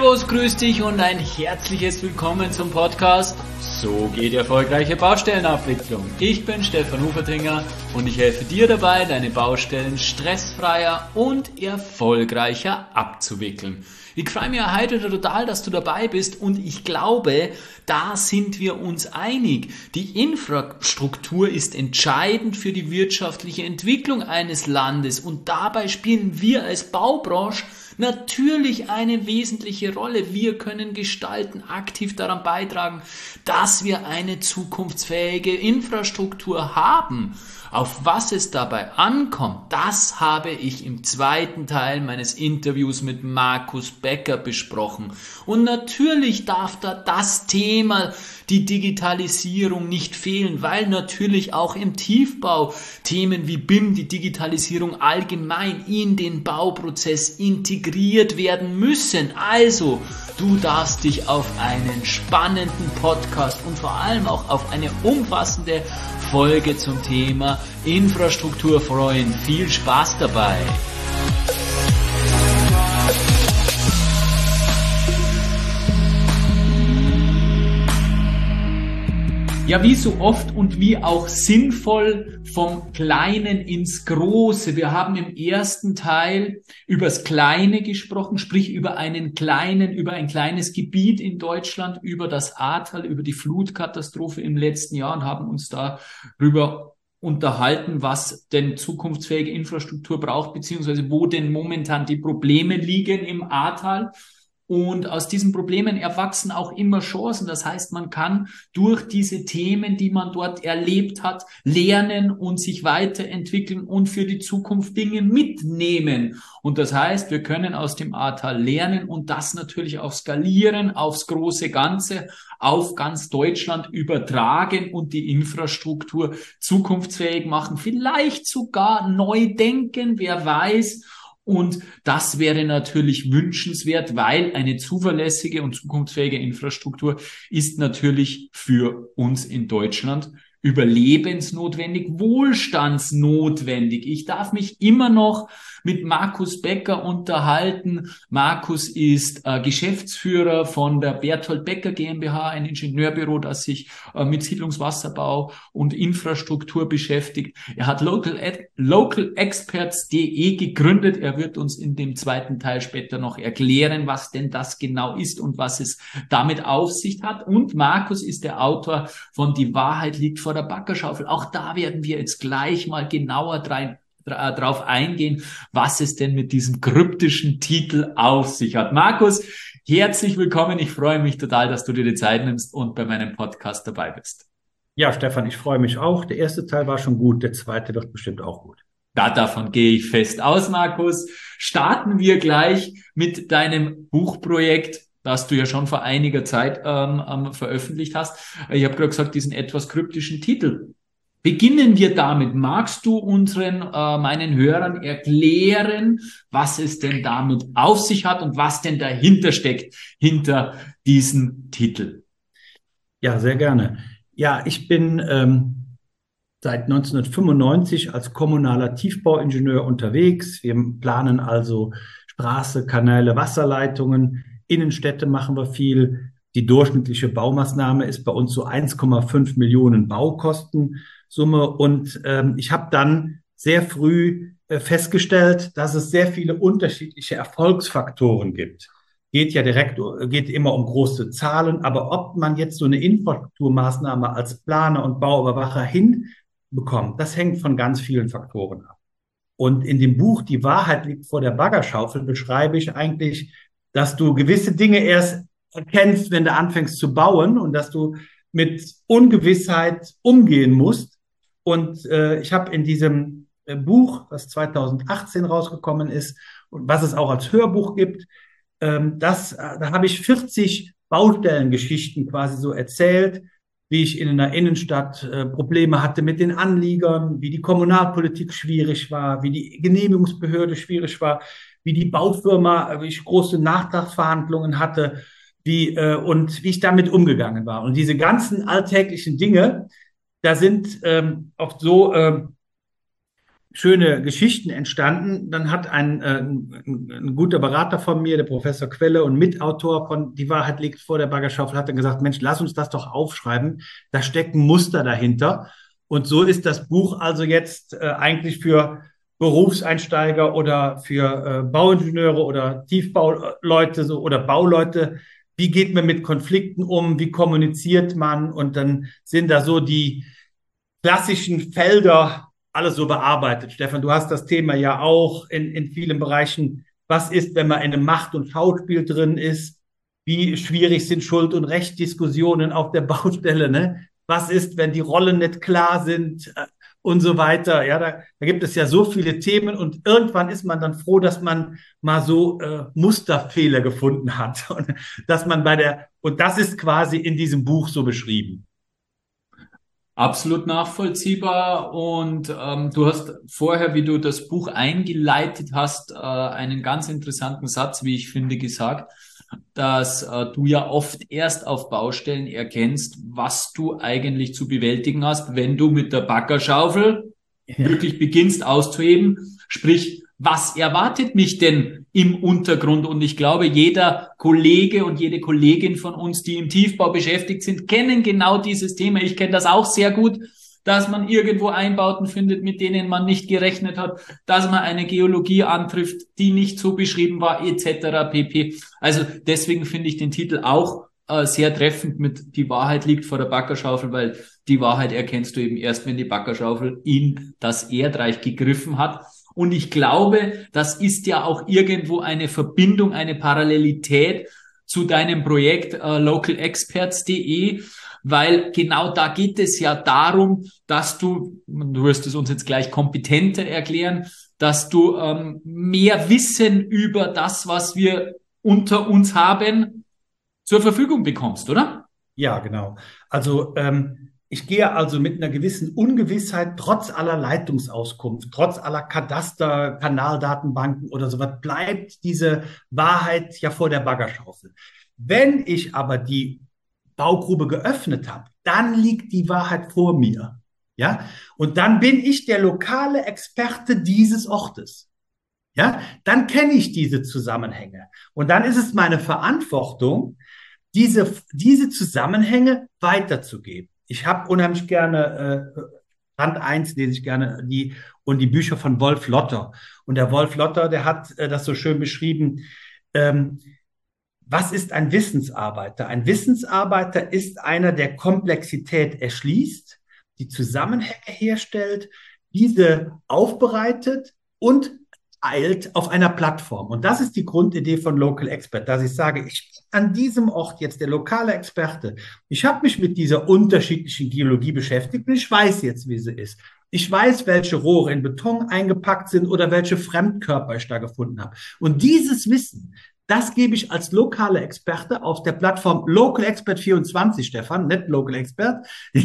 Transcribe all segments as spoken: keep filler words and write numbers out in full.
Servus, grüß dich und ein herzliches Willkommen zum Podcast So geht erfolgreiche Baustellenabwicklung. Ich bin Stefan Hufertinger und ich helfe dir dabei, deine Baustellen stressfreier und erfolgreicher abzuwickeln. Ich freue mich heute total, dass du dabei bist und ich glaube, da sind wir uns einig. Die Infrastruktur ist entscheidend für die wirtschaftliche Entwicklung eines Landes und dabei spielen wir als Baubranche natürlich eine wesentliche Rolle. Wir können gestalten, aktiv daran beitragen, dass wir eine zukunftsfähige Infrastruktur haben. Auf was es dabei ankommt, das habe ich im zweiten Teil meines Interviews mit Markus Becker besprochen. Und natürlich darf da das Thema, die Digitalisierung, nicht fehlen, weil natürlich auch im Tiefbau Themen wie B I M, die Digitalisierung allgemein in den Bauprozess integriert werden müssen. Also, du darfst dich auf einen spannenden Podcast und vor allem auch auf eine umfassende Folge zum Thema Infrastruktur freuen. Viel Spaß dabei! Ja, wie so oft und wie auch sinnvoll vom Kleinen ins Große. Wir haben im ersten Teil übers Kleine gesprochen, sprich über einen kleinen, über ein kleines Gebiet in Deutschland, über das Ahrtal, über die Flutkatastrophe im letzten Jahr und haben uns darüber unterhalten, was denn zukunftsfähige Infrastruktur braucht, beziehungsweise wo denn momentan die Probleme liegen im Ahrtal. Und aus diesen Problemen erwachsen auch immer Chancen. Das heißt, man kann durch diese Themen, die man dort erlebt hat, lernen und sich weiterentwickeln und für die Zukunft Dinge mitnehmen. Und das heißt, wir können aus dem Ahrtal lernen und das natürlich auch skalieren aufs große Ganze, auf ganz Deutschland übertragen und die Infrastruktur zukunftsfähig machen. Vielleicht sogar neu denken, wer weiß. Und das wäre natürlich wünschenswert, weil eine zuverlässige und zukunftsfähige Infrastruktur ist natürlich für uns in Deutschland überlebensnotwendig, wohlstandsnotwendig. Ich darf mich immer noch mit Markus Becker unterhalten. Markus ist äh, Geschäftsführer von der Berthold Becker GmbH, ein Ingenieurbüro, das sich äh, mit Siedlungswasserbau und Infrastruktur beschäftigt. Er hat local, local experts punkt de gegründet. Er wird uns in dem zweiten Teil später noch erklären, was denn das genau ist und was es damit auf sich hat. Und Markus ist der Autor von Die Wahrheit liegt vor der Baggerschaufel. Auch da werden wir jetzt gleich mal genauer rein drauf eingehen, was es denn mit diesem kryptischen Titel auf sich hat. Markus, herzlich willkommen. Ich freue mich total, dass du dir die Zeit nimmst und bei meinem Podcast dabei bist. Ja, Stefan, ich freue mich auch. Der erste Teil war schon gut, der zweite wird bestimmt auch gut. Da, davon gehe ich fest aus, Markus. Starten wir gleich mit deinem Buchprojekt, das du ja schon vor einiger Zeit ähm, ähm, veröffentlicht hast. Ich habe gerade gesagt, diesen etwas kryptischen Titel. Beginnen wir damit. Magst du unseren, äh, meinen Hörern erklären, was es denn damit auf sich hat und was denn dahinter steckt, hinter diesem Titel? Ja, sehr gerne. Ja, ich bin ähm, seit neunzehnhundertfünfundneunzig als kommunaler Tiefbauingenieur unterwegs. Wir planen also Straße, Kanäle, Wasserleitungen. Innenstädte machen wir viel. Die durchschnittliche Baumaßnahme ist bei uns so eins Komma fünf Millionen Baukostensumme. Und ähm, ich habe dann sehr früh äh, festgestellt, dass es sehr viele unterschiedliche Erfolgsfaktoren gibt. Geht ja direkt, geht immer um große Zahlen. Aber ob man jetzt so eine Infrastrukturmaßnahme als Planer und Bauüberwacher hinbekommt, das hängt von ganz vielen Faktoren ab. Und in dem Buch Die Wahrheit liegt vor der Baggerschaufel beschreibe ich eigentlich, dass du gewisse Dinge erst erkennst, wenn du anfängst zu bauen und dass du mit Ungewissheit umgehen musst. Und äh, ich habe in diesem äh, Buch, das zweitausendachtzehn rausgekommen ist und was es auch als Hörbuch gibt, ähm, das, äh, da habe ich vierzig Baustellengeschichten quasi so erzählt, wie ich in einer Innenstadt äh, Probleme hatte mit den Anliegern, wie die Kommunalpolitik schwierig war, wie die Genehmigungsbehörde schwierig war, wie die Baufirma, wie ich große Nachtragsverhandlungen hatte, wie äh, und wie ich damit umgegangen war. Und diese ganzen alltäglichen Dinge, da sind ähm, auch so, ähm, schöne Geschichten entstanden. Dann hat ein, äh, ein, ein guter Berater von mir, der Professor Quelle und Mitautor von Die Wahrheit liegt vor der Baggerschaufel, hat dann gesagt, Mensch, lass uns das doch aufschreiben. Da steckt ein Muster dahinter. Und so ist das Buch also jetzt äh, eigentlich für Berufseinsteiger oder für äh, Bauingenieure oder Tiefbauleute so, oder Bauleute. Wie geht man mit Konflikten um? Wie kommuniziert man? Und dann sind da so die klassischen Felder alles so bearbeitet. Stefan, du hast das Thema ja auch in, in vielen Bereichen. Was ist, wenn man in einem Macht- und Schauspiel drin ist? Wie schwierig sind Schuld- und Rechtsdiskussionen auf der Baustelle? Ne? Was ist, wenn die Rollen nicht klar sind äh, und so weiter? Ja, da, da gibt es ja so viele Themen und irgendwann ist man dann froh, dass man mal so äh, Musterfehler gefunden hat und dass man bei der und das ist quasi in diesem Buch so beschrieben. Absolut nachvollziehbar. Und ähm, du hast vorher, wie du das Buch eingeleitet hast, äh, einen ganz interessanten Satz, wie ich finde, gesagt, dass äh, du ja oft erst auf Baustellen erkennst, was du eigentlich zu bewältigen hast, wenn du mit der Baggerschaufel Ja. wirklich beginnst auszuheben. Sprich, was erwartet mich denn im Untergrund? Und ich glaube, jeder Kollege und jede Kollegin von uns, die im Tiefbau beschäftigt sind, kennen genau dieses Thema. Ich kenne das auch sehr gut, dass man irgendwo Einbauten findet, mit denen man nicht gerechnet hat, dass man eine Geologie antrifft, die nicht so beschrieben war, et cetera pp. Also deswegen finde ich den Titel auch äh, sehr treffend mit Die Wahrheit liegt vor der Baggerschaufel, weil die Wahrheit erkennst du eben erst, wenn die Baggerschaufel in das Erdreich gegriffen hat. Und ich glaube, das ist ja auch irgendwo eine Verbindung, eine Parallelität zu deinem Projekt äh, local experts punkt de, weil genau da geht es ja darum, dass du, du wirst es uns jetzt gleich kompetenter erklären, dass du ähm, mehr Wissen über das, was wir unter uns haben, zur Verfügung bekommst, oder? Ja, genau. Also ähm, ich gehe also mit einer gewissen Ungewissheit, trotz aller Leitungsauskunft, trotz aller Kadaster, Kanaldatenbanken oder sowas, bleibt diese Wahrheit ja vor der Baggerschaufel. Wenn ich aber die Baugrube geöffnet habe, dann liegt die Wahrheit vor mir. Ja, und dann bin ich der lokale Experte dieses Ortes. Ja, dann kenne ich diese Zusammenhänge. Und dann ist es meine Verantwortung, diese, diese Zusammenhänge weiterzugeben. Ich habe unheimlich gerne äh, Band eins lese ich gerne die und die Bücher von Wolf Lotter. Und der Wolf Lotter, der hat äh, das so schön beschrieben. Ähm, was ist ein Wissensarbeiter? Ein Wissensarbeiter ist einer, der Komplexität erschließt, die Zusammenhänge herstellt, diese aufbereitet und teilt auf einer Plattform. Und das ist die Grundidee von Local Expert, dass ich sage, ich bin an diesem Ort jetzt der lokale Experte. Ich habe mich mit dieser unterschiedlichen Geologie beschäftigt und ich weiß jetzt, wie sie ist. Ich weiß, welche Rohre in Beton eingepackt sind oder welche Fremdkörper ich da gefunden habe. Und dieses Wissen, das gebe ich als lokale Experte auf der Plattform Local Expert vierundzwanzig, Stefan, nicht Local Expert.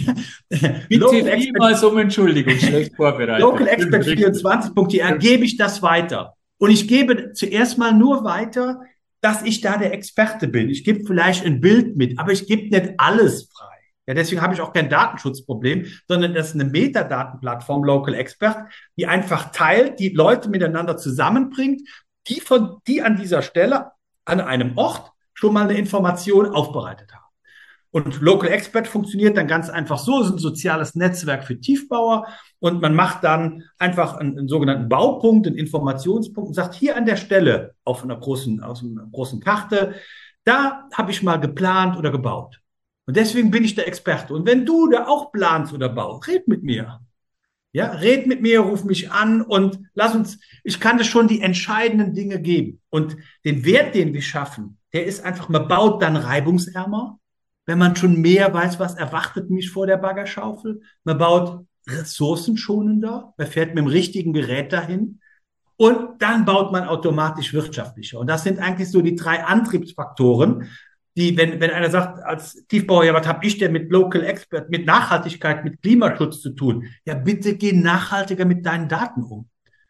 Bitte vielmals um Entschuldigung, schlecht vorbereitet. Local Expert vierundzwanzig punkt de gebe ich das weiter. Und ich gebe zuerst mal nur weiter, dass ich da der Experte bin. Ich gebe vielleicht ein Bild mit, aber ich gebe nicht alles frei. Ja, deswegen habe ich auch kein Datenschutzproblem, sondern das ist eine Metadatenplattform Local Expert, die einfach teilt, die Leute miteinander zusammenbringt, die von, die an dieser Stelle an einem Ort schon mal eine Information aufbereitet haben. Und Local Expert funktioniert dann ganz einfach so, es ist ein soziales Netzwerk für Tiefbauer und man macht dann einfach einen, einen sogenannten Baupunkt, einen Informationspunkt und sagt, hier an der Stelle auf einer großen, auf einer großen Karte, da habe ich mal geplant oder gebaut. Und deswegen bin ich der Experte. Und wenn du da auch planst oder baust, red mit mir. Ja, red mit mir, ruf mich an und lass uns, ich kann dir schon die entscheidenden Dinge geben. Und den Wert, den wir schaffen, der ist einfach, man baut dann reibungsärmer, wenn man schon mehr weiß, was erwartet mich vor der Baggerschaufel. Man baut ressourcenschonender, man fährt mit dem richtigen Gerät dahin und dann baut man automatisch wirtschaftlicher. Und das sind eigentlich so die drei Antriebsfaktoren, die, wenn, wenn einer sagt, als Tiefbauer, ja, was habe ich denn mit Local Expert, mit Nachhaltigkeit, mit Klimaschutz zu tun? Ja, bitte geh nachhaltiger mit deinen Daten um.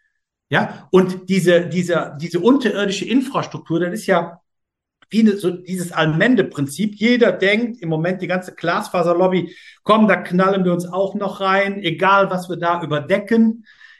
Ja, und diese, diese, diese unterirdische Infrastruktur, das ist ja wie eine, so dieses Allmende-Prinzip. Jeder denkt im Moment, die ganze Glasfaserlobby, komm, da knallen wir uns auch noch rein, egal was wir da überdecken.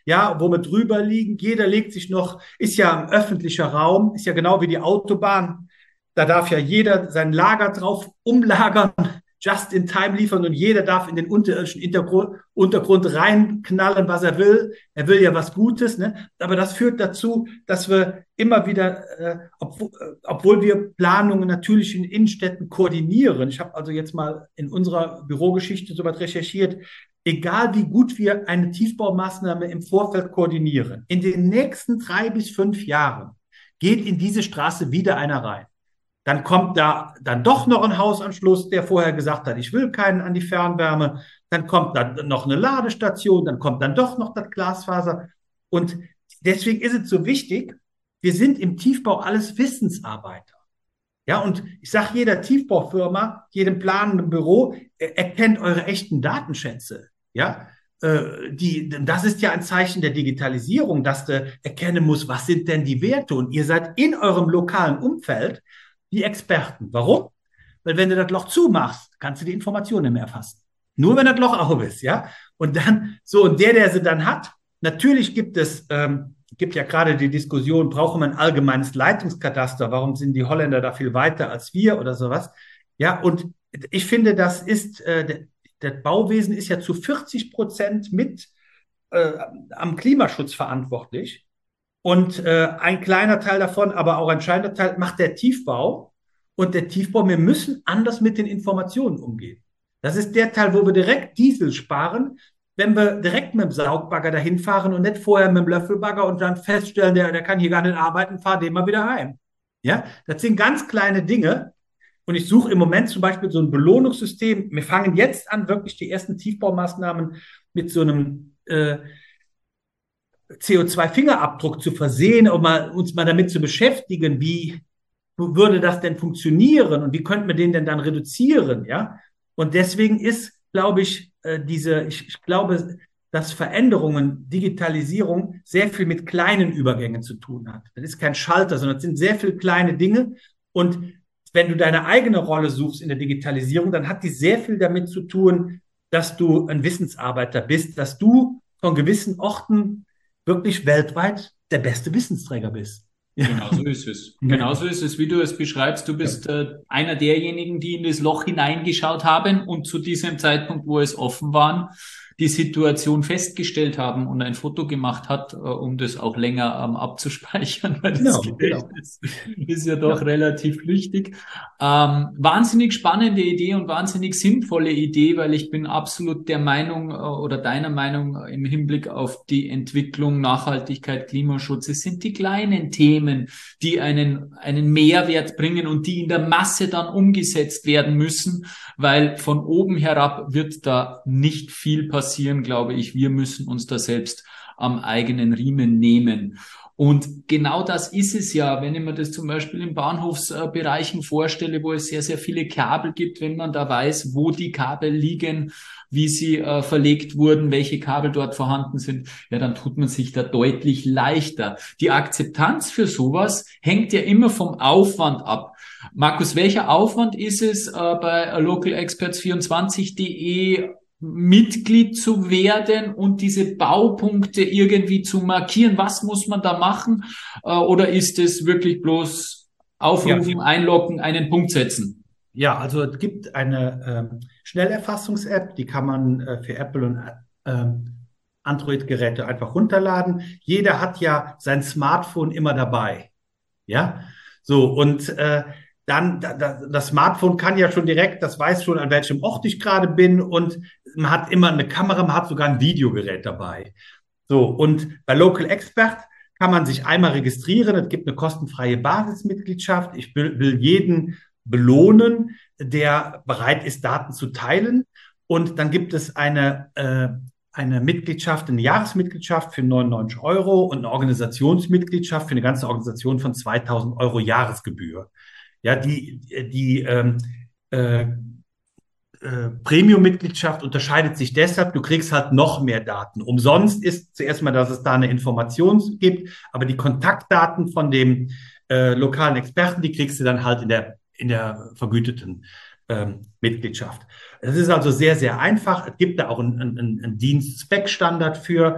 ja, wo wir drüber liegen. Jeder legt sich noch, ist ja ein öffentlicher Raum, ist ja genau wie die Autobahn. Da darf ja jeder sein Lager drauf umlagern, just in time liefern und jeder darf in den unterirdischen Hintergrund, Untergrund reinknallen, was er will. Er will ja was Gutes, ne? Aber das führt dazu, dass wir immer wieder, äh, obwohl, obwohl wir Planungen natürlich in Innenstädten koordinieren. Ich habe also jetzt mal in unserer Bürogeschichte so was recherchiert. Egal wie gut wir eine Tiefbaumaßnahme im Vorfeld koordinieren, in den nächsten drei bis fünf Jahren geht in diese Straße wieder einer rein. Dann kommt da dann doch noch ein Hausanschluss, der vorher gesagt hat, ich will keinen an die Fernwärme. Dann kommt dann noch eine Ladestation, dann kommt dann doch noch das Glasfaser. Und deswegen ist es so wichtig, wir sind im Tiefbau alles Wissensarbeiter. Ja, und ich sage jeder Tiefbaufirma, jedem planenden Büro, erkennt eure echten Datenschätze. Ja, äh, die, das ist ja ein Zeichen der Digitalisierung, dass du erkennen musst, was sind denn die Werte? Und ihr seid in eurem lokalen Umfeld die Experten. Warum? Weil wenn du das Loch zumachst, kannst du die Informationen nicht mehr erfassen. Nur wenn das Loch auf ist, ja. Und dann, so, und der, der sie dann hat, natürlich gibt es, ähm, gibt ja gerade die Diskussion, brauchen wir ein allgemeines Leitungskataster? Warum sind die Holländer da viel weiter als wir oder sowas? Ja, und ich finde, das ist, äh, das Bauwesen ist ja zu vierzig Prozent mit äh, am Klimaschutz verantwortlich. Und äh, ein kleiner Teil davon, aber auch ein entscheidender Teil, macht der Tiefbau. Und der Tiefbau, wir müssen anders mit den Informationen umgehen. Das ist der Teil, wo wir direkt Diesel sparen, wenn wir direkt mit dem Saugbagger dahin fahren und nicht vorher mit dem Löffelbagger und dann feststellen, der, der kann hier gar nicht arbeiten, fahr den mal wieder heim. Ja, das sind ganz kleine Dinge. Und ich suche im Moment zum Beispiel so ein Belohnungssystem. Wir fangen jetzt an, wirklich die ersten Tiefbaumaßnahmen mit so einem äh, C O zwei Fingerabdruck zu versehen, um mal, uns mal damit zu beschäftigen, wie würde das denn funktionieren und wie könnten wir den denn dann reduzieren, ja? Und deswegen ist, glaube ich, äh, diese, ich, ich glaube, dass Veränderungen, Digitalisierung sehr viel mit kleinen Übergängen zu tun hat. Das ist kein Schalter, sondern es sind sehr viele kleine Dinge. Und wenn du deine eigene Rolle suchst in der Digitalisierung, dann hat die sehr viel damit zu tun, dass du ein Wissensarbeiter bist, dass du von gewissen Orten wirklich weltweit der beste Wissensträger bist. Ja. Genau so ist es. Genau so ist es, wie du es beschreibst. Du bist ja. äh, einer derjenigen, die in das Loch hineingeschaut haben und zu diesem Zeitpunkt, wo es offen war, die Situation festgestellt haben und ein Foto gemacht hat, äh, um das auch länger ähm, abzuspeichern, weil das genau, Gedächtnis genau. ist ja doch ja. relativ flüchtig. Ähm, wahnsinnig spannende Idee und wahnsinnig sinnvolle Idee, weil ich bin absolut der Meinung äh, oder deiner Meinung äh, im Hinblick auf die Entwicklung, Nachhaltigkeit, Klimaschutz. Es sind die kleinen Themen, die einen, einen Mehrwert bringen und die in der Masse dann umgesetzt werden müssen, weil von oben herab wird da nicht viel passieren. passieren, glaube ich. Wir müssen uns da selbst am eigenen Riemen nehmen. Und genau das ist es ja, wenn ich mir das zum Beispiel in Bahnhofsbereichen vorstelle, wo es sehr, sehr viele Kabel gibt, wenn man da weiß, wo die Kabel liegen, wie sie äh, verlegt wurden, welche Kabel dort vorhanden sind, ja, dann tut man sich da deutlich leichter. Die Akzeptanz für sowas hängt ja immer vom Aufwand ab. Markus, welcher Aufwand ist es äh, bei local experts vierundzwanzig punkt de Mitglied zu werden und diese Baupunkte irgendwie zu markieren? Was muss man da machen? Oder ist es wirklich bloß aufrufen, ja. einloggen, einen Punkt setzen? Ja, also es gibt eine äh, Schnellerfassungs-App, die kann man äh, für Apple und äh, Android-Geräte einfach runterladen. Jeder hat ja sein Smartphone immer dabei. Ja, so und äh, dann, das Smartphone kann ja schon direkt, das weiß schon, an welchem Ort ich gerade bin und man hat immer eine Kamera, man hat sogar ein Videogerät dabei. So, und bei Local Expert kann man sich einmal registrieren, es gibt eine kostenfreie Basismitgliedschaft. Ich will, will jeden belohnen, der bereit ist, Daten zu teilen. Und dann gibt es eine, äh, eine Mitgliedschaft, eine Jahresmitgliedschaft für neunundneunzig Euro und eine Organisationsmitgliedschaft für eine ganze Organisation von zweitausend Euro Jahresgebühr. Ja, die, die ähm, äh, äh, Premium-Mitgliedschaft unterscheidet sich deshalb, du kriegst halt noch mehr Daten. Umsonst ist zuerst mal, dass es da eine Information gibt, aber die Kontaktdaten von dem äh, lokalen Experten, die kriegst du dann halt in der, in der vergüteten ähm, Mitgliedschaft. Es ist also sehr, sehr einfach. Es gibt da auch einen, einen, einen Dienst-Spec-Standard für.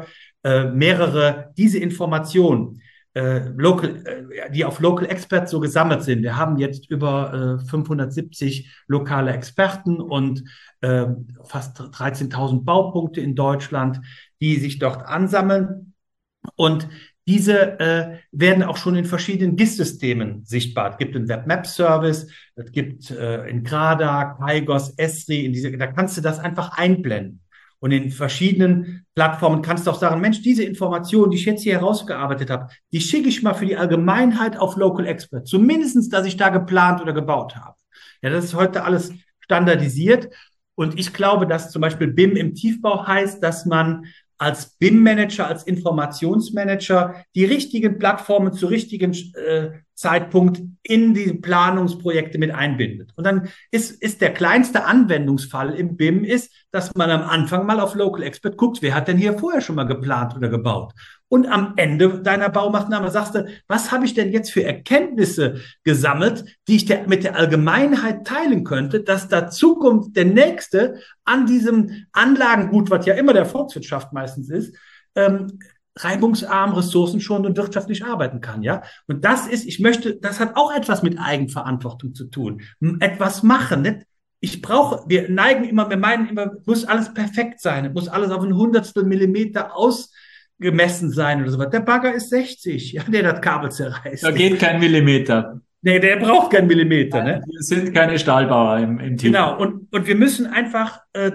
äh, mehrere, diese Informationen, äh, local, äh, die auf Local Experts so gesammelt sind. Wir haben jetzt über äh, fünfhundertsiebzig lokale Experten und äh, fast dreizehntausend Baupunkte in Deutschland, die sich dort ansammeln. Und diese äh, werden auch schon in verschiedenen G I S-Systemen sichtbar. Es gibt einen Web-Map-Service, es gibt äh, in Grada, Kaigos, Esri, in diese, da kannst du das einfach einblenden. Und in verschiedenen Plattformen kannst du auch sagen, Mensch, diese Informationen, die ich jetzt hier herausgearbeitet habe, die schicke ich mal für die Allgemeinheit auf Local Expert. Zumindestens, dass ich da geplant oder gebaut habe. Ja, das ist heute alles standardisiert. Und ich glaube, dass zum Beispiel B I M im Tiefbau heißt, dass man als B I M-Manager, als Informationsmanager die richtigen Plattformen zu richtigen äh, Zeitpunkt in die Planungsprojekte mit einbindet. Und dann ist, ist der kleinste Anwendungsfall im B I M ist, dass man am Anfang mal auf Local Expert guckt, wer hat denn hier vorher schon mal geplant oder gebaut? Und am Ende deiner Baumaßnahme sagst du, was habe ich denn jetzt für Erkenntnisse gesammelt, die ich der, mit der Allgemeinheit teilen könnte, dass da Zukunft der Nächste an diesem Anlagengut, was ja immer der Volkswirtschaft meistens ist, ähm, reibungsarm, ressourcenschonend und wirtschaftlich arbeiten kann, ja. Und das ist, ich möchte, das hat auch etwas mit Eigenverantwortung zu tun. Etwas machen, nicht? Ich brauche, wir neigen immer, wir meinen immer, muss alles perfekt sein, es muss alles auf ein Hundertstel Millimeter ausgemessen sein oder so was. Der Bagger ist sechzig, ja, der das Kabel zerreißt. Da geht kein Millimeter. Nee, der braucht keinen Millimeter, ne? Wir sind keine Stahlbauer im, im Team. Genau, und, und wir müssen einfach äh,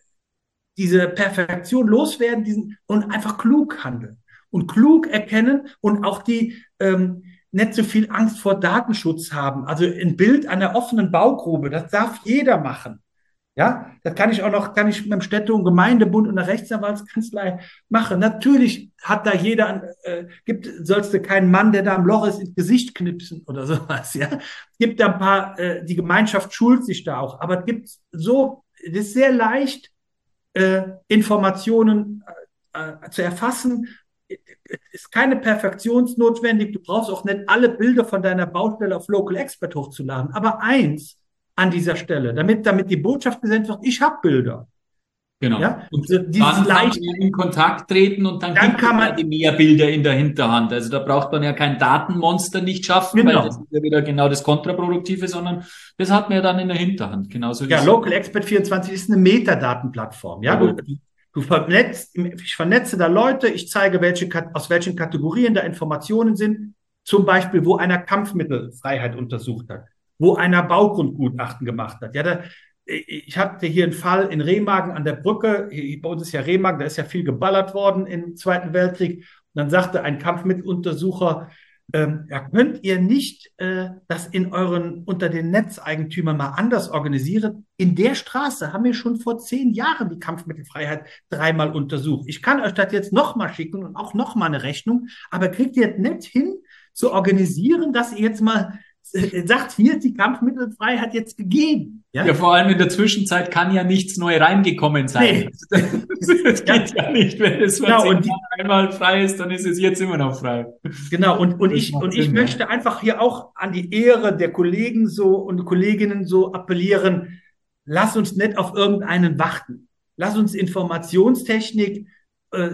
diese Perfektion loswerden, diesen, und einfach klug handeln und klug erkennen und auch die ähm, nicht so viel Angst vor Datenschutz haben. Also ein Bild einer offenen Baugrube, das darf jeder machen. Ja, das kann ich auch noch, kann ich mit dem Städte- und Gemeindebund und der Rechtsanwaltskanzlei machen. Natürlich hat da jeder, äh, gibt, sollst du keinen Mann, der da am Loch ist, ins Gesicht knipsen oder sowas, ja. Es gibt da ein paar, äh, die Gemeinschaft schult sich da auch, aber es gibt so, es ist sehr leicht, äh, Informationen äh, zu erfassen. Es ist keine Perfektionsnotwendig. Du brauchst auch nicht alle Bilder von deiner Baustelle auf Local Expert hochzuladen. Aber eins an dieser Stelle, damit, damit die Botschaft gesendet wird, ich habe Bilder. Genau. Ja? Und so, dann kann man in Kontakt treten und dann, dann gibt kann man man die mehr Bilder in der Hinterhand. Also da braucht man ja kein Datenmonster nicht schaffen, genau. weil das ist ja wieder genau das Kontraproduktive, sondern das hat man ja dann in der Hinterhand. Genauso wie ja, Local Expert vierundzwanzig ist eine Metadatenplattform. Ja, ja, du, du vernetzt, ich vernetze da Leute, ich zeige, welche, aus welchen Kategorien da Informationen sind. Zum Beispiel, wo einer Kampfmittelfreiheit untersucht hat, wo einer Baugrundgutachten gemacht hat. Ja, da, ich hatte hier einen Fall in Remagen an der Brücke. Bei uns ist ja Remagen, da ist ja viel geballert worden im Zweiten Weltkrieg. Und dann sagte ein Kampfmitteluntersucher, ähm, ja, könnt ihr nicht äh, das in euren, unter den Netzeigentümern mal anders organisieren? In der Straße haben wir schon vor zehn Jahren die Kampfmittelfreiheit dreimal untersucht. Ich kann euch das jetzt nochmal schicken und auch nochmal eine Rechnung, aber kriegt ihr es nicht hin, zu organisieren, dass ihr jetzt mal sagt, hier ist die Kampfmittelfreiheit jetzt gegeben. Ja? Ja, vor allem in der Zwischenzeit kann ja nichts neu reingekommen sein. Nee. Das geht ja. ja nicht, wenn es vor genau, zehn Jahren einmal frei ist, dann ist es jetzt immer noch frei. Genau, und, und ich, und ich Sinn, möchte ja. einfach hier auch an die Ehre der Kollegen so und Kolleginnen so appellieren, lass uns nicht auf irgendeinen warten. Lass uns Informationstechnik äh,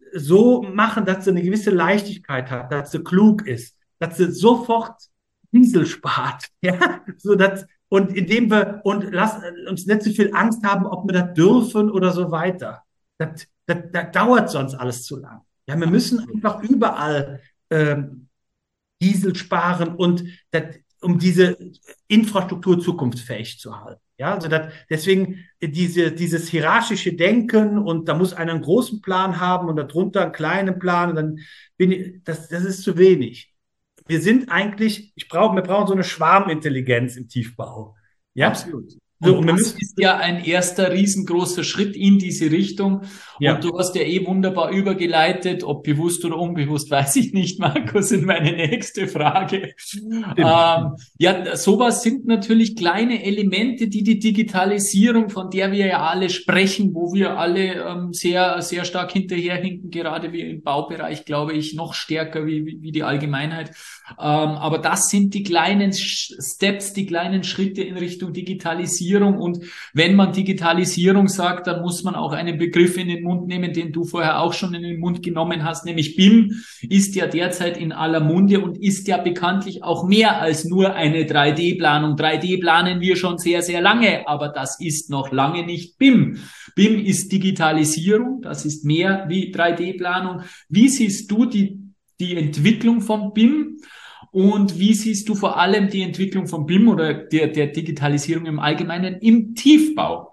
so machen, dass sie eine gewisse Leichtigkeit hat, dass sie klug ist, dass sie sofort Diesel spart, ja, so dass, und indem wir, und lass uns nicht so viel Angst haben, ob wir das dürfen oder so weiter. Das, das, das dauert sonst alles zu lang. Ja, wir müssen einfach überall ähm, Diesel sparen und das, um diese Infrastruktur zukunftsfähig zu halten. Ja, also das, deswegen diese, dieses hierarchische Denken und da muss einer einen großen Plan haben und darunter einen kleinen Plan und dann bin ich, das, das ist zu wenig. Wir sind eigentlich, ich brauche, wir brauchen so eine Schwarmintelligenz im Tiefbau. Ja, absolut. So, und, und das müssen, ist ja ein erster riesengroßer Schritt in diese Richtung. Ja. Und du hast ja eh wunderbar übergeleitet, ob bewusst oder unbewusst, weiß ich nicht, Markus, in meine nächste Frage. Ähm, ja, sowas sind natürlich kleine Elemente, die die Digitalisierung, von der wir ja alle sprechen, wo wir alle ähm, sehr, sehr stark hinterherhinken, gerade wie im Baubereich, glaube ich, noch stärker wie, wie, wie die Allgemeinheit. Ähm, aber das sind die kleinen Steps, die kleinen Schritte in Richtung Digitalisierung, Digitalisierung. Und wenn man Digitalisierung sagt, dann muss man auch einen Begriff in den Mund nehmen, den du vorher auch schon in den Mund genommen hast, nämlich B I M ist ja derzeit in aller Munde und ist ja bekanntlich auch mehr als nur eine drei D-Planung. drei D planen wir schon sehr, sehr lange, aber das ist noch lange nicht B I M. B I M ist Digitalisierung, das ist mehr wie drei D-Planung. Wie siehst du die, die Entwicklung von B I M und wie siehst du vor allem die Entwicklung von B I M oder der, der Digitalisierung im Allgemeinen im Tiefbau?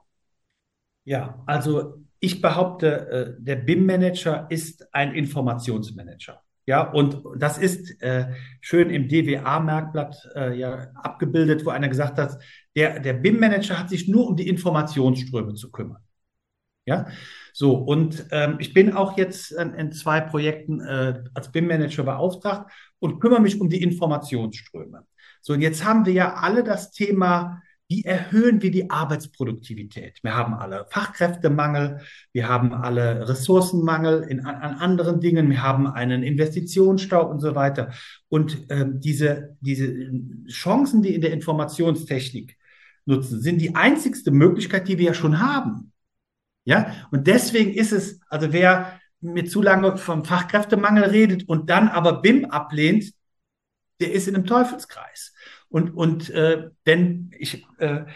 Ja, also ich behaupte, der B I M-Manager ist ein Informationsmanager. Ja, und das ist äh, schön im D W A-Merkblatt äh, ja abgebildet, wo einer gesagt hat, der, der B I M-Manager hat sich nur um die Informationsströme zu kümmern. Ja, so, und ähm, ich bin auch jetzt in, in zwei Projekten äh, als B I M-Manager beauftragt und kümmere mich um die Informationsströme. So, und jetzt haben wir ja alle das Thema, wie erhöhen wir die Arbeitsproduktivität? Wir haben alle Fachkräftemangel, wir haben alle Ressourcenmangel in, an, an anderen Dingen, wir haben einen Investitionsstau und so weiter. Und ähm, diese, diese Chancen, die in der Informationstechnik nutzen, sind die einzigste Möglichkeit, die wir ja schon haben. Ja, und deswegen ist es, also wer mir zu lange vom Fachkräftemangel redet und dann aber B I M ablehnt, der ist in einem Teufelskreis. Und, und äh, denn ich äh,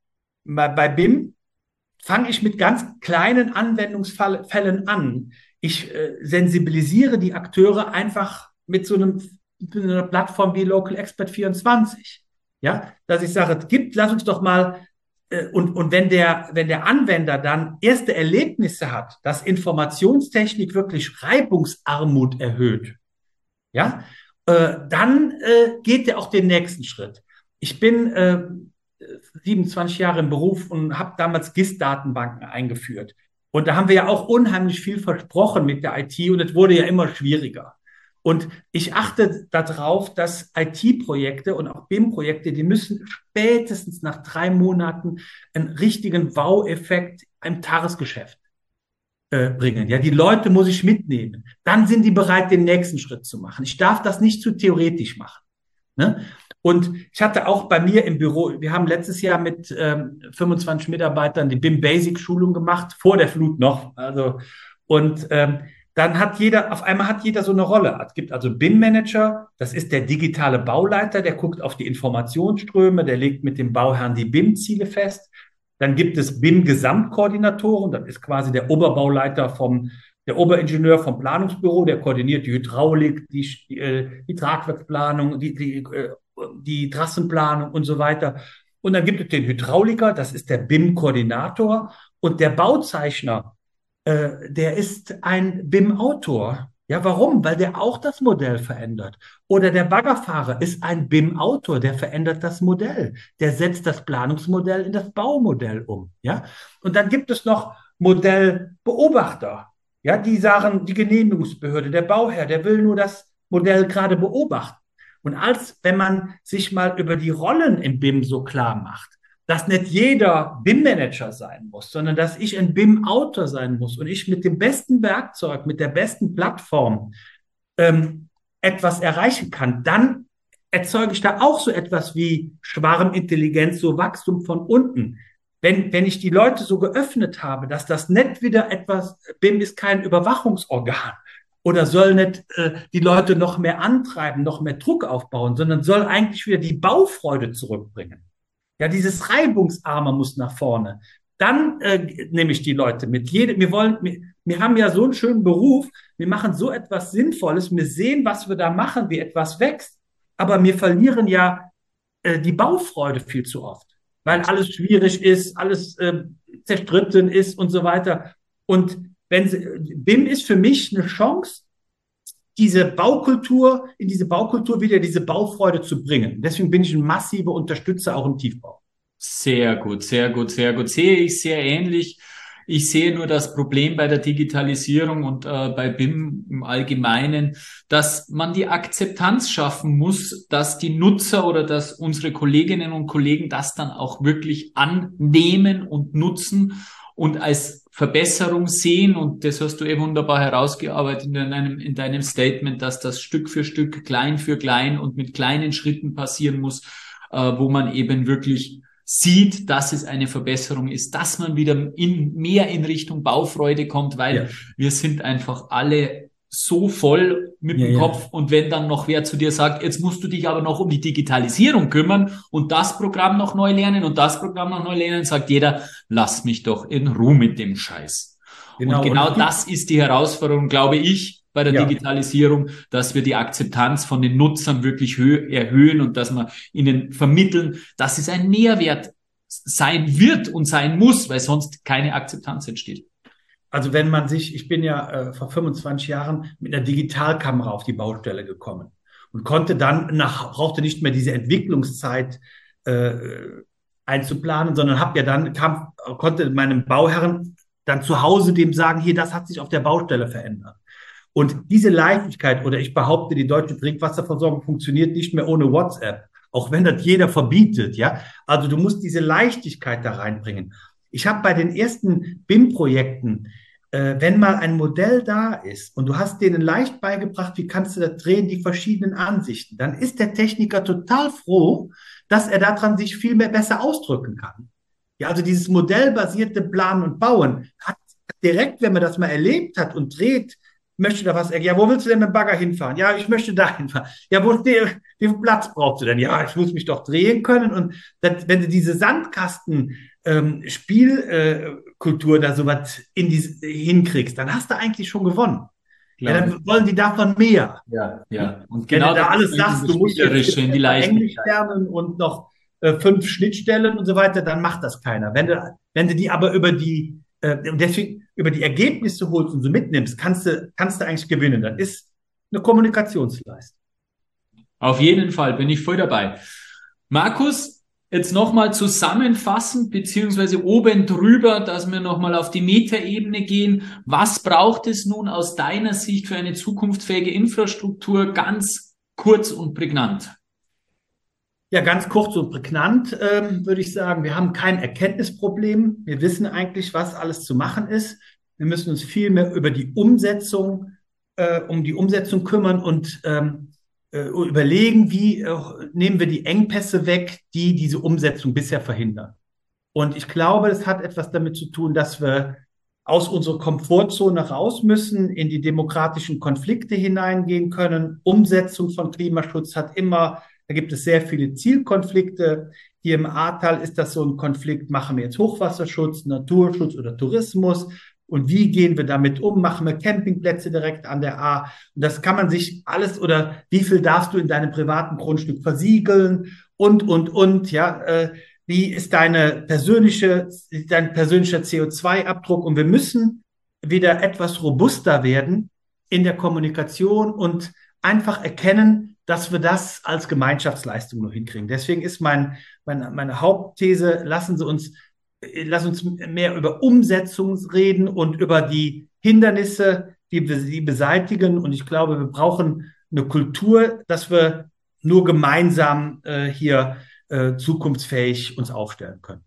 bei B I M fange ich mit ganz kleinen Anwendungsfällen an. Ich äh, sensibilisiere die Akteure einfach mit so einem mit einer Plattform wie Local Expert vierundzwanzig. Ja, dass ich sage, gibt, lass uns doch mal äh, und, und wenn der, wenn der Anwender dann erste Erlebnisse hat, dass Informationstechnik wirklich Reibungsarmut erhöht, ja, äh, dann äh, geht er auch den nächsten Schritt. Ich bin äh, siebenundzwanzig Jahre im Beruf und habe damals G I S-Datenbanken eingeführt. Und da haben wir ja auch unheimlich viel versprochen mit der I T und es wurde ja immer schwieriger. Und ich achte darauf, dass I T-Projekte und auch B I M-Projekte, die müssen spätestens nach drei Monaten einen richtigen Wow-Effekt im Tagesgeschäft äh, bringen. Ja, die Leute muss ich mitnehmen. Dann sind die bereit, den nächsten Schritt zu machen. Ich darf das nicht zu theoretisch machen. Ne? Und ich hatte auch bei mir im Büro, wir haben letztes Jahr mit ähm, fünfundzwanzig Mitarbeitern die B I M-Basic-Schulung gemacht, vor der Flut noch. Also, und ähm, dann hat jeder, auf einmal hat jeder so eine Rolle. Es gibt also B I M-Manager, das ist der digitale Bauleiter, der guckt auf die Informationsströme, der legt mit dem Bauherrn die B I M-Ziele fest. Dann gibt es B I M-Gesamtkoordinatoren, das ist quasi der Oberbauleiter vom, der Oberingenieur vom Planungsbüro, der koordiniert die Hydraulik, die, die, die Tragwerksplanung, die, die, die Trassenplanung und so weiter. Und dann gibt es den Hydrauliker, das ist der B I M-Koordinator und der Bauzeichner, äh, der ist ein B I M-Autor. Ja, warum? Weil der auch das Modell verändert. Oder der Baggerfahrer ist ein B I M-Autor, der verändert das Modell. Der setzt das Planungsmodell in das Baumodell um. Ja, und dann gibt es noch Modellbeobachter. Ja, die sagen, die Genehmigungsbehörde, der Bauherr, der will nur das Modell gerade beobachten. Und als wenn man sich mal über die Rollen im B I M so klar macht, dass nicht jeder B I M-Manager sein muss, sondern dass ich ein B I M-Autor sein muss und ich mit dem besten Werkzeug, mit der besten Plattform ähm, etwas erreichen kann, dann erzeuge ich da auch so etwas wie Schwarmintelligenz, so Wachstum von unten. Wenn, wenn ich die Leute so geöffnet habe, dass das nicht wieder etwas, B I M ist kein Überwachungsorgan oder soll nicht äh, die Leute noch mehr antreiben, noch mehr Druck aufbauen, sondern soll eigentlich wieder die Baufreude zurückbringen. Ja, dieses Reibungsarme muss nach vorne. Dann äh, nehme ich die Leute mit. Jede, wir wollen, wir, wir haben ja so einen schönen Beruf, wir machen so etwas Sinnvolles, wir sehen, was wir da machen, wie etwas wächst, aber wir verlieren ja äh, die Baufreude viel zu oft, weil alles schwierig ist, alles äh, zerstritten ist und so weiter. Und wenn sie, B I M ist für mich eine Chance, diese Baukultur, in diese Baukultur wieder diese Baufreude zu bringen. Deswegen bin ich ein massiver Unterstützer auch im Tiefbau. Sehr gut, sehr gut, sehr gut. Sehe ich sehr ähnlich. Ich sehe nur das Problem bei der Digitalisierung und äh, bei B I M im Allgemeinen, dass man die Akzeptanz schaffen muss, dass die Nutzer oder dass unsere Kolleginnen und Kollegen das dann auch wirklich annehmen und nutzen und als Verbesserung sehen. Und das hast du eh wunderbar herausgearbeitet in deinem, in deinem Statement, dass das Stück für Stück, klein für klein und mit kleinen Schritten passieren muss, äh, wo man eben wirklich sieht, dass es eine Verbesserung ist, dass man wieder in, mehr in Richtung Baufreude kommt, weil ja. wir sind einfach alle so voll mit ja, dem Kopf. Ja. Und wenn dann noch wer zu dir sagt, jetzt musst du dich aber noch um die Digitalisierung kümmern und das Programm noch neu lernen und das Programm noch neu lernen, sagt jeder, lass mich doch in Ruhe mit dem Scheiß. Genau. Und genau und das ist die Herausforderung, glaube ich, bei der ja. Digitalisierung, dass wir die Akzeptanz von den Nutzern wirklich erhöhen und dass wir ihnen vermitteln, dass es ein Mehrwert sein wird und sein muss, weil sonst keine Akzeptanz entsteht. Also wenn man sich, ich bin ja äh, vor fünfundzwanzig Jahren mit einer Digitalkamera auf die Baustelle gekommen und konnte dann nach, brauchte nicht mehr diese Entwicklungszeit äh, einzuplanen, sondern habe ja dann, kam, konnte meinem Bauherren dann zu Hause dem sagen, hier, das hat sich auf der Baustelle verändert. Und diese Leichtigkeit, oder ich behaupte, die deutsche Trinkwasserversorgung funktioniert nicht mehr ohne WhatsApp, auch wenn das jeder verbietet, ja. Also du musst diese Leichtigkeit da reinbringen. Ich habe bei den ersten B I M-Projekten, äh, wenn mal ein Modell da ist und du hast denen leicht beigebracht, wie kannst du das drehen, die verschiedenen Ansichten, dann ist der Techniker total froh, dass er daran sich viel mehr besser ausdrücken kann. Ja, also dieses modellbasierte Planen und Bauen hat direkt, wenn man das mal erlebt hat und dreht, möchte da was, ja, wo willst du denn mit dem Bagger hinfahren? Ja, ich möchte da hinfahren. Ja, wo, wie viel Platz brauchst du denn? Ja, ich muss mich doch drehen können. Und das, wenn du diese Sandkasten-Spielkultur ähm, äh, da sowas in die, hinkriegst, dann hast du eigentlich schon gewonnen. Ja, dann wollen die davon mehr. Ja, ja. Und genau wenn du da alles sagst, du musst jetzt in die Englisch lernen und noch äh, fünf Schnittstellen und so weiter, dann macht das keiner. Wenn du, wenn du die aber über die Und deswegen über die Ergebnisse holst und so mitnimmst, kannst du, kannst du eigentlich gewinnen. Das ist eine Kommunikationsleistung. Auf jeden Fall bin ich voll dabei. Markus, jetzt nochmal zusammenfassend, beziehungsweise oben drüber, dass wir nochmal auf die Metaebene gehen. Was braucht es nun aus deiner Sicht für eine zukunftsfähige Infrastruktur? Ganz kurz und prägnant. Ja, ganz kurz und prägnant ähm, würde ich sagen, wir haben kein Erkenntnisproblem. Wir wissen eigentlich, was alles zu machen ist. Wir müssen uns viel mehr über die Umsetzung, äh, um die Umsetzung kümmern und ähm, äh, überlegen, wie äh, nehmen wir die Engpässe weg, die diese Umsetzung bisher verhindern. Und ich glaube, das hat etwas damit zu tun, dass wir aus unserer Komfortzone raus müssen, in die demokratischen Konflikte hineingehen können. Umsetzung von Klimaschutz hat immer Da gibt es sehr viele Zielkonflikte. Hier im Ahrtal ist das so ein Konflikt, machen wir jetzt Hochwasserschutz, Naturschutz oder Tourismus? Und wie gehen wir damit um? Machen wir Campingplätze direkt an der Ahr? Und das kann man sich alles, oder wie viel darfst du in deinem privaten Grundstück versiegeln? Und, und, und, ja, äh, wie ist deine persönliche, dein persönlicher C O zwei Abdruck? Und wir müssen wieder etwas robuster werden in der Kommunikation und einfach erkennen, dass wir das als Gemeinschaftsleistung nur hinkriegen. Deswegen ist mein, meine, meine Hauptthese, lassen Sie uns, lass uns mehr über Umsetzung reden und über die Hindernisse, die wir sie beseitigen. Und ich glaube, wir brauchen eine Kultur, dass wir nur gemeinsam äh, hier äh, zukunftsfähig uns aufstellen können.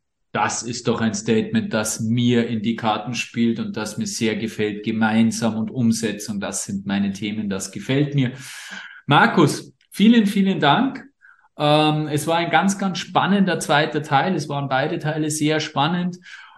Das ist doch ein Statement, das mir in die Karten spielt und das mir sehr gefällt. Gemeinsam und Umsetzung, das sind meine Themen, das gefällt mir. Markus, vielen, vielen Dank. Ähm, es war ein ganz, ganz spannender zweiter Teil. Es waren beide Teile sehr spannend.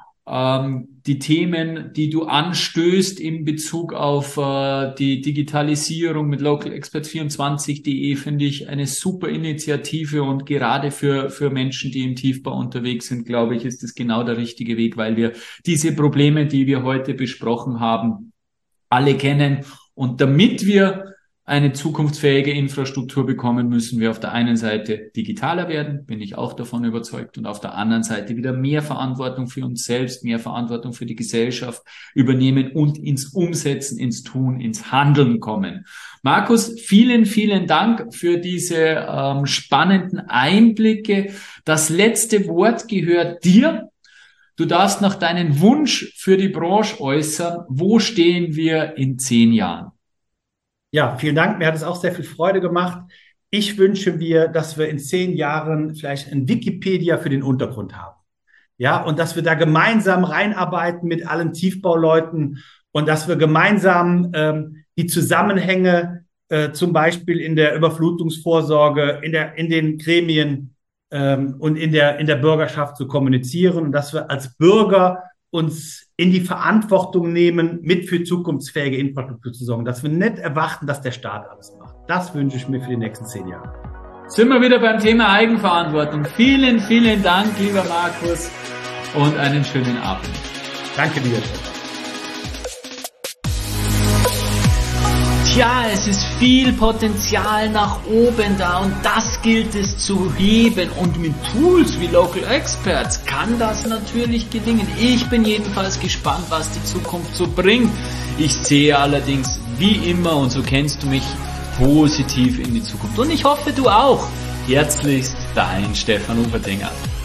Ähm, die Themen, die du anstößt in Bezug auf äh, die Digitalisierung mit Local Experts vierundzwanzig punkt de finde ich eine super Initiative, und gerade für, für Menschen, die im Tiefbau unterwegs sind, glaube ich, ist es genau der richtige Weg, weil wir diese Probleme, die wir heute besprochen haben, alle kennen. Und damit wir eine zukunftsfähige Infrastruktur bekommen, müssen wir auf der einen Seite digitaler werden, bin ich auch davon überzeugt, und auf der anderen Seite wieder mehr Verantwortung für uns selbst, mehr Verantwortung für die Gesellschaft übernehmen und ins Umsetzen, ins Tun, ins Handeln kommen. Markus, vielen, vielen Dank für diese ähm, spannenden Einblicke. Das letzte Wort gehört dir. Du darfst noch deinen Wunsch für die Branche äußern. Wo stehen wir in zehn Jahren? Ja, vielen Dank. Mir hat es auch sehr viel Freude gemacht. Ich wünsche mir, dass wir in zehn Jahren vielleicht ein Wikipedia für den Untergrund haben. Ja, und dass wir da gemeinsam reinarbeiten mit allen Tiefbauleuten und dass wir gemeinsam ähm, die Zusammenhänge äh, zum Beispiel in der Überflutungsvorsorge, in der, in den Gremien ähm, und in der, in der Bürgerschaft zu kommunizieren und dass wir als Bürger uns in die Verantwortung nehmen, mit für zukunftsfähige Infrastruktur zu sorgen, dass wir nicht erwarten, dass der Staat alles macht. Das wünsche ich mir für die nächsten zehn Jahre. Sind wir wieder beim Thema Eigenverantwortung. Vielen, vielen Dank, lieber Markus, und einen schönen Abend. Danke dir. Tja, es ist viel Potenzial nach oben da und das gilt es zu heben und mit Tools wie Local Experts kann das natürlich gelingen. Ich bin jedenfalls gespannt, was die Zukunft so bringt. Ich sehe allerdings wie immer, und so kennst du mich, positiv in die Zukunft und ich hoffe du auch. Herzlichst, dein Stefan Uferdinger.